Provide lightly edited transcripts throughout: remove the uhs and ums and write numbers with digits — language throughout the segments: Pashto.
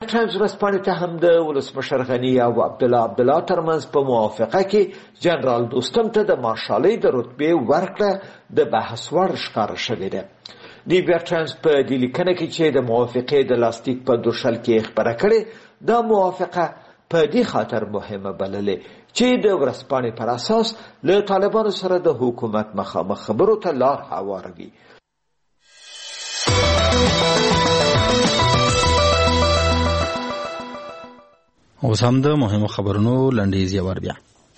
ټایمز ورځپاڼې ته هم د ولسمشر غني او عبدالله ترمنځ په موافقه کې جنرال دوستم ته د مارشالۍ د رتبې ورکړه د بحث وړ ښکاره شوې ده. د بیا ټایمز په دې لیکنه کې چې د موافقې د لاسلیک په دوشل کې خبره کړې، دا موافقه په دې خاطر مهمه بللې چې د ورځپاڼې پر اساس له طالبانو سره د حکومت مخامخ خبرو ته لار هواروي. اوس هم د مهمو خبرونو لنډیز یې ور بیا.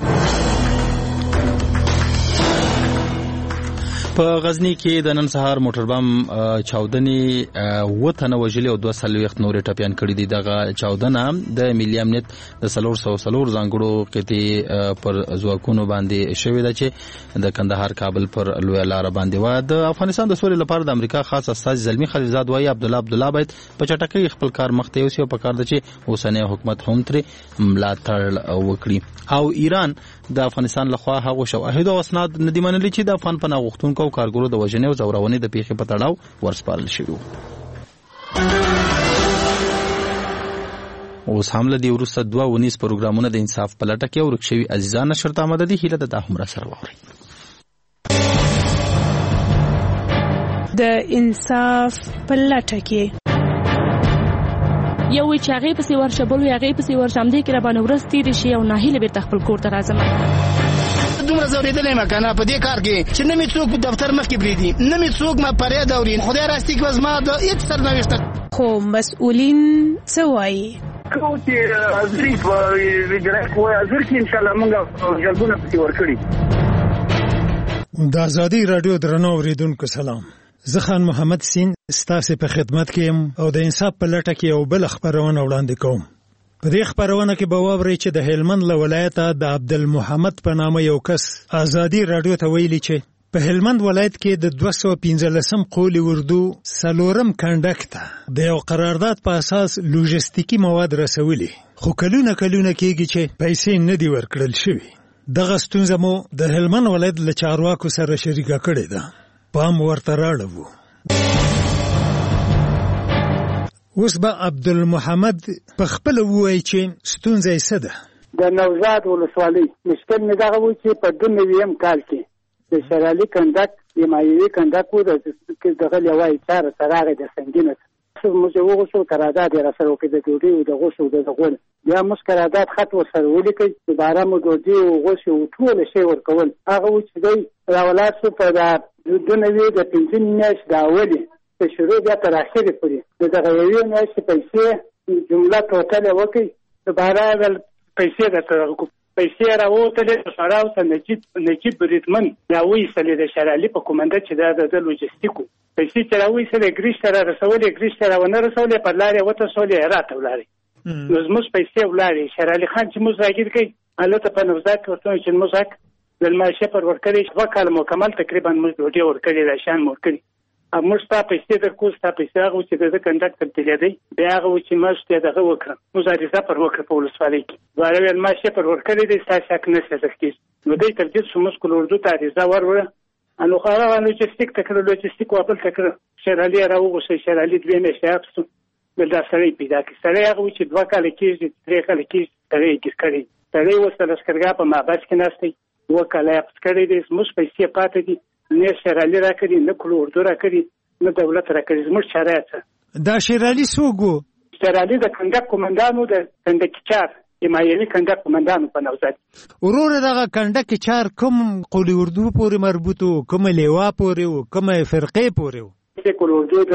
په غزنی کې د نن سهار موټر بم چاودنې وطن وجلي او 240 نور ټپيان کړي دي. دغه چاودنه د ملي امنیت د 304 ځانګړو قطعي پر ځواکونو باندې شوې ده چې د کندهار کابل پر لوی لار باندې و. د افغانستان د سولې لپاره د امریکا خاص استاذ زلمی خلیلزاد وايي عبدالله باید په چټکۍ خپل کار مخته یوسي او په کار د چې اوسنۍ حکومت هم ترې ملاتړ وکړي. او ایران د افغانستان لخوا هغه شواهد او اسناد ندي منلي چې د افغان پناه غوښتونکو او کارګرو د وژنې او زورونې د پیښې په تړاو ورسپارل شوی. اوس هم له دې وروسته 2 پروګرامونه د انصاف په لټه کې ورک شوي عزیزان نشر ته آمده دي. هیله ده هم را سره واورئ. د انصاف په لټه کې یو چې هغه پسې ورشه بل هغه پسې ورشم دې کې را باندې ورځ تیر شي او ناهیله به خپل کور ته راځم. دومره زوریدلې مکنه په دې کار کې چې نه می څوک په دفتر مخ کې بریدي، نه می څوک ما پرې دورین. خدای راستي کې وزما د هیڅ سرنوشت خو مسؤلین څه وایي؟ کو چې ازری په ویډیو کو ازر کې ان شاء الله موږ جلبونه پسې ورکړي. د ازادي رادیو درنو اوریدونکو سلام. زه خان محمد سین ستاسو په خدمت کې يم او د انصاف په لټه کې یو بل خبرونه وړاندې کوم. په دې خبرونه کې به واورئ چې د هلمند له ولایته د عبدالمحمد په نامه یو کس ازادي رادیو ته ویلي چې په هلمند ولایت کې د 215 قول اردو سلورم کنډکټ د یو قرارداد په اساس لوجستیکی مواد رسولي، خو کلونه کېږي چې پیسې نه دی ورکړل شوی. دغه ستونزه مو د هلمند ولایت له چارواکو سره شریکه کړې ده. پام ورته راړو. اوس به عبدالمحمد په خپل وایي چې ستونزه یې څه ده. د نوزاد ولسوالۍ مشکل مې دغه و چې په 2009 کال کې د شرالي کنډک یمایوي کنډک و دغه لوی چاره سراغه د سنگینه موږ وغوښتو قرارداد یې راسره وکړي د ډوډۍ او د غوښو د غول. بیا موږ قرارداد خط ورسره ولیکئ چې باره مو ډوډۍ او غوښې او ټول شی ورکول. هغه و چې دی راولاد شو په 2009 د 15 میاشتې د اولې په شروع بیا تر اخرې پورې د دغه یوې میاشتې پیسې جمله ټوټل وکړي دوباره پیسې درته پیسې راووتلې سراو ته نجیب بریدمن راویستلې د شرالي په کومنده چې د لوجستیکو پیسې چې راویستلې ګریش ته رسولې ګریش ته ونه رسولې پر لارې وترسولې هرات ولاړې. نو زموږ پیسې ولاړې. شرالي خان چې موږ راګیر کړي هلته په نوزاد کې ورته چې موږ حق د الماشې پر ورکړې 2 کال مکمل تقریبا موږ ډوډۍ ورکړې د شان ورکړي. موږ ستا پیسې درکو ستا پیسې هغه چې د کنډکټر تللی دی بیا هغه چې موږ ته دغه وکړه موږ عریضه پر وکړه په ولسوالۍ کې دواره ویل ماشې پر ورکړې دی ستاسو حق نشته درکېږي. نو دی تر دې چې موږ کول اردو ته عریضه وروړه نو هغه لوجستیک ته کړه لوجستیک واپل ته کړه شرالي راوغوښتې شرالي 2 میاشتې اخیستو بل دا سړی پیدا کړي. سړی هغه چې 2 کاله کېږي 3 کاله کېږي سړی یې ګیر کړی. سړی اوس د لښکرګاه په محبس کې ناست دی 2 کاله یې حبس کړی دی. زموږ پیسې پاتې دي نه شرالي راکړي نه کول اردو راکړي نه دولت راکړي. زموږ چاره څه دا شرالي څوک و؟ شرالي د کنډک قومندانو د کنډک چار یمایوي کنډک قومندانو په نوزاد. وروره دغه کنډک چار کوم قول اردو پورې مربوط و کوم لیوا پورې و کوم فرقې پورې و؟ د قول اردو د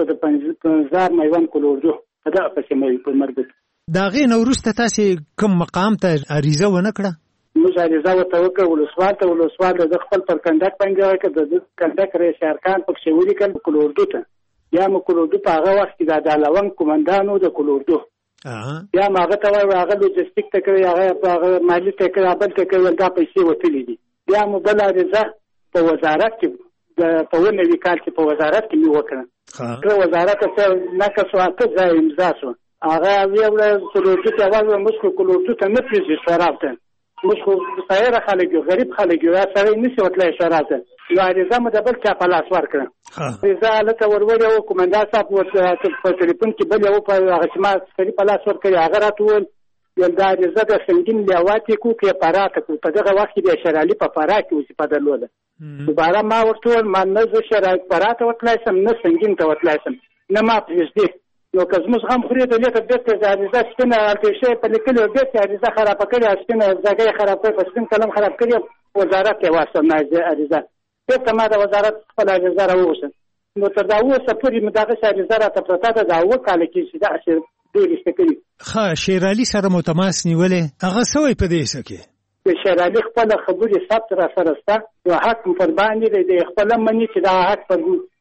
215 میوان قول اردو دا پسې مې مربوط. دا غي نو وروسته تاسو کوم مقام ته عریضه ونه کړه؟ موږ عریضه وته وکړه ولسوال د خپل پر کنډک باندې راکړه د کنډک رئیس ارکان پکې ولیکل قول اردو ته یا مو قول اردو په هغه وخت کې د لون قومندانو د قول اردو یا ماغه ته هغه لوجستیک ته کوي هغه مالی ته کوي بل ته کوي دا پیسې وتلې دي. بیا مو بل عریضه په وزارت کې د په ونوي کال کې په وزارت کې مې وکړه. وزارت ته نه کسو اته ځای امضا شو هغه ویل قول اردو ته هغه موږ قول اردو ته نه پیږي سراوته موږ خو سایر خلک یو غریب خلک یو سره نشي وتلای شراته یو عریضه مو د بل چا په لاس ورکړه عریضه لته ورولې او کومندا صاحب په ټلیفون کې بل یو په هغه چې ما سړي په لاس ورکړي هغه راتول یل دا عریضه د سنگین لیواتې کو کې پراته کو په دغه وخت کې شرالي په پرا کې اوس په درلوده دوباره ما ورته ما نه زه شرای پراته وتلای سم نه سنگین ته وتلای سم نه ما پېژدې نو که زموږ هم خوري د لیته بیرته عریضه سپینه هلته شی په لیکلو بیرته عریضه خرابه کړې سپینه ځای خراب کړې په سپین قلم خراب کړې وزارت یې واستم نه عریضه بیرته ما د وزارت خپل عریضه راووسم نو تر دا اوسه پورې مې دغه عریضه راته پرته ده دا اووه کاله کې چې دغسې ډېر ایسته کړي ښه شیر علي سره مو تماس نیولې هغه څه وایي په دې ایسه کې د شیر علي خپله خبرې ثبت را سره شته یو حق پر باندې دی د خپله مني چې دا حق پر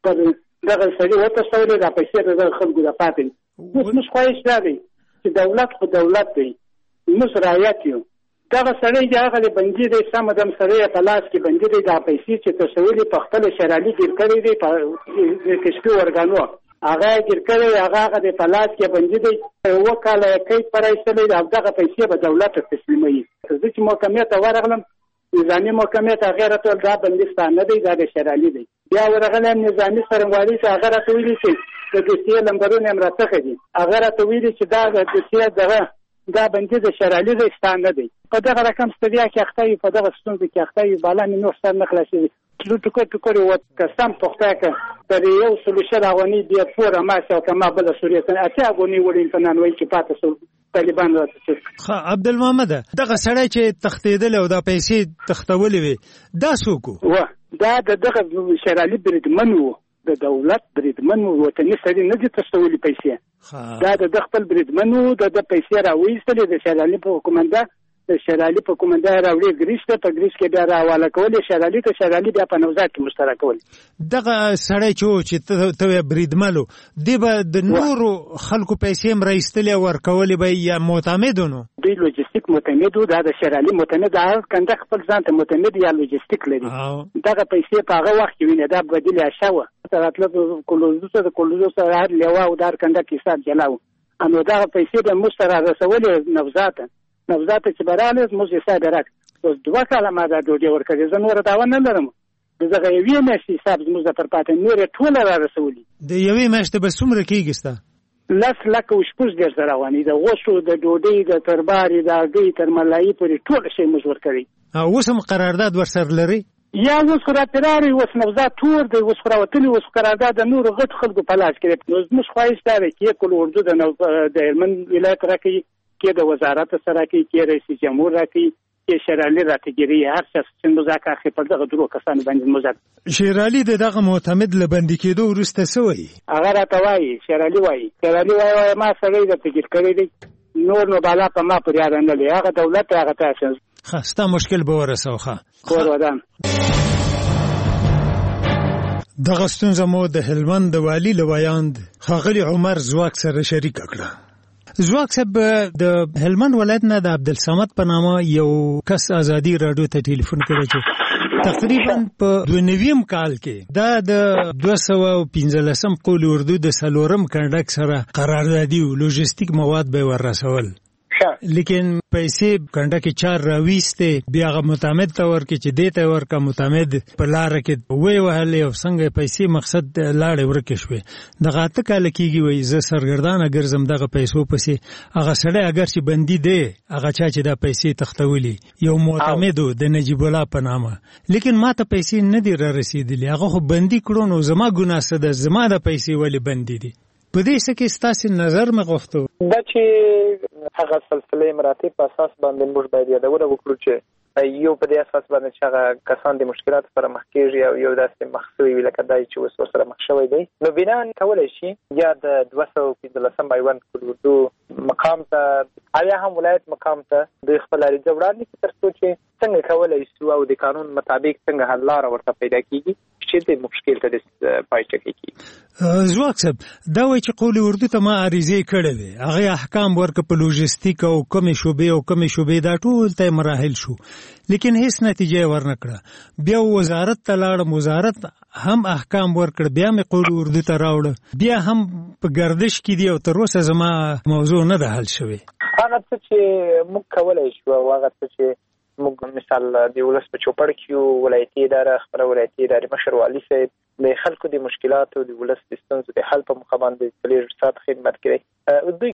دغه سړي وتښتولې دا پیسې د دغه خلکو د پاتې اوس موږ خواهش دا دی چې دولت خو دولت دی موږ رعیت یو دغه سړی چې هغه د بندي دی سم دم سړی په لاس کې بندي دی دا پیسې چې تسویلې په خپل شیر علي ګیر کړی دی په کشفي ورګانو هغه ګیر کړی هغه د په لاس کې بندي دی اووه کاله یې قید پر ایستلی او دغه پیسې به دولت ته تسلیموي زه چې محکمې ته ورغلم نظامي محکمې ته هغې راته ویل دا بندي ستا نه دی دا د شیر علي دی بیا ورغلی یم نظامي څرنګوالي ته هغه راته ویلي چې د دوسیې لمبرونه یې راڅخه دي هغه راته ویلي چې دا د دوسیې دغه دا بندي د شیر علي دی ستا نه دی په دغه رقم ستړیا کې اخته وي په دغه ستونزو کې اخته وي بالا مې نور سر نه خلاصېږي ټوکر یې قسم پخته که تر یو سلو شل افغانۍ بیا پوره ماسې او که ما بله سوریې اتیا افغانۍ وړي انسانان وایي چې پاته سول طالبان راته ښه عبدالمحمده دغه سړی چې تښتېدلی او دا پیسې تښتولې وې دا څوک و دا د دغه شیر علي بریدمن و د دولت بریدمن و وطني سړي نه دي تښتولي پیسې دا د خپل بریدمن و د پیسې راویستلې د شیر علي په کومنده د شیر علي په کومنده راوړي ګریش ته په ګریش کې بیا راحواله کولې شیر علي ته شیر علي بیا په نوزاد کې مشترک کول دغه سړی چې ته بریدمن و دی به د نورو خلکو پیسې هم راایستلې او ورکولې به یا معتمد نو دوی لوجستیک معتمد و دا د شیر علي معتمد هر کنده خپل ځان ته معتمد یا لوجستیک لري دغه پیسې په هغه وخت کې وینې دا بدیل اشه وه راتله د کلوزو سره هر لیوه او دا هر کنده کې حساب جلا و نو دغه پیسې به موږ ته رارسولې نوزاد چې براله موږ حساب یې راکړ اوس 2 کاله ما دا ډوډۍ ورکړې زه نوره دعوه نه لرم دغه یوې میاشتې حساب زموږ د پر پاتې نور یې ټوله رارسولي د یوې میاشتې به څومره کېږي ستا 10,000 رواني د غوښو د ډوډۍ د تربارې د هګۍ تر ملایي پورې ټول شی موږ ورکړی اوس هم قرارداد ورسره لري یا اوس خو راته راغی اوس نوزاد تور دی اوس خو راوتلي اوس قرارداد د نورو غټ خلکو په لاس کې نو زموږ خواهش دا دی چې کل اردو د هلمند ولایت راکوي کې د وزارت سره کې رئیس جمهور راکوي کې شیر علي راته ګیري هر څه چې مذاکره اخلي پر دغه درو کسانو باندې مذاکره شیر علي دغه معتمد له بندي کېدو وروسته څه وایي هغه راته وایي شیر علي وایي ما سړی درته ګیر کړی دی نور نو بالا په ما پورې اړه نه لري هغه دولت هغه تاسو ښه ستا مشکل به ورسوه ښه کور ودان دغه ستونزه مو د هلمند د والي له ویاند ښاغلي عمر ځواک سره شریکه کړه ځواک صاحب د هلمند ولایت نه د عبدالصمد په نامه یو کس ازادي راډیو ته ټلیفون کړی چې تقریبا په 92 کال کې دا د 215 قول اردو د سلورم کنډک سره قراردادي او لوجستیک مواد به ورسول لیکن پیسې کنده کې 4 راويسته بیا غو متعمد تور کې چې دیته ورکا متعمد په لار کې وې وهلې او څنګه پیسې مقصد لاړې ورکې شوې دغه تکل کېږي وې ز سرګردان ګرځم دغه پیسو پسې هغه سړی اگر چې بندي دی هغه چا چې دا پیسې تختولي یو معتمد د نجیب الله په نامه لیکن ما ته پیسې نه دی را رسیدلې هغه خو بندي کړو نو زما ګناه څه ده زما د پیسې ولې بندي دي په دې څه کې ستاسو نظر مې غوښتو دا چې هغه سلسله مراتب په اساس باندې موږ باید یادونه وکړو چې یو په دې اساس باندې چې هغه کسان د مشکلات سره مخ کېږي او یو داسې مخسوي وي لکه دای چې اوس ورسره مخ شوی دی نو بنا کولای شي یا د 215 بایوان کلودو مقام ته آیا هم ولایت مقام ته د خپل اړیکه وړاندې تر څو چې څنګه کولای شو او د قانون مطابق څنګه حل لار ورته پیدا کیږي چې د مشکل ته د پایچه کیږي ځواک صاحب دا وایي چې قول اردو ته ما عریضه کړې وي هغه احکام ورک په لوجستیک او کومې شوبې دا ټول ته مراحل شو لیکن هیڅ نتیجه ورنکړه بیا وزارت ته لاړم وزارت هم احکام ورکړ بیا مې قول اردو ته راوړ بیا هم په گردش کې دی او تر اوسه زما موضوع نه ده حل شوی هغه څه چې موږ کولای شو هغه څه چې موږ مثال د ولس په چوپړ کې ولایتي اداره خپل ولایتي ادارې مشر والي صاحب د خلکو د مشکلاتو د ولس د ستونزو د حل په موخه باندې 3 ساعت خدمت کوي. دوی